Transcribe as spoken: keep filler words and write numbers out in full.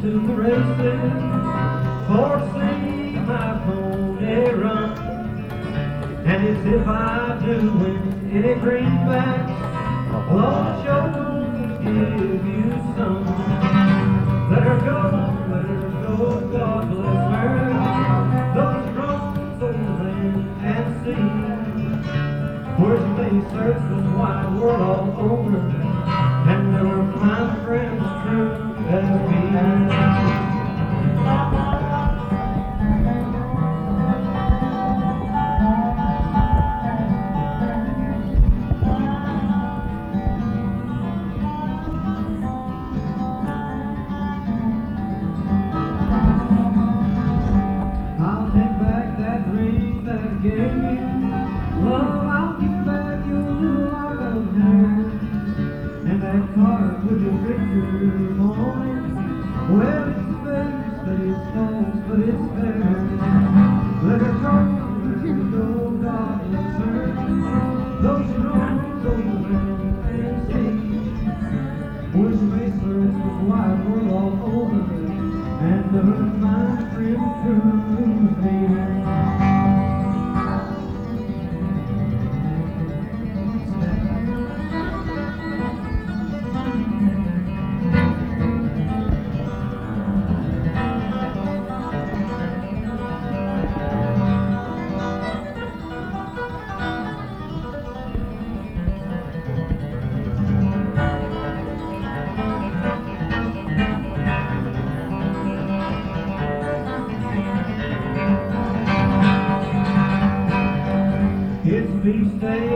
to the races, foresee my pony run. And it's if I do win any greenbacks, Lord, sure give you some. Let her go, let her go, God bless her. Those drums over land and sea, where she may search this wide world all over, and never find friends true as me. I'll take back that ring that I gave you. Love, I'll give back your little lock of hair. And that card with your picture on it. Well, it's face, but it's false, but it's fair. Let her go, let her go, God bless her. Those roads over land and sea, where she may search this wide world all over, and never find friend true as me. It's feast day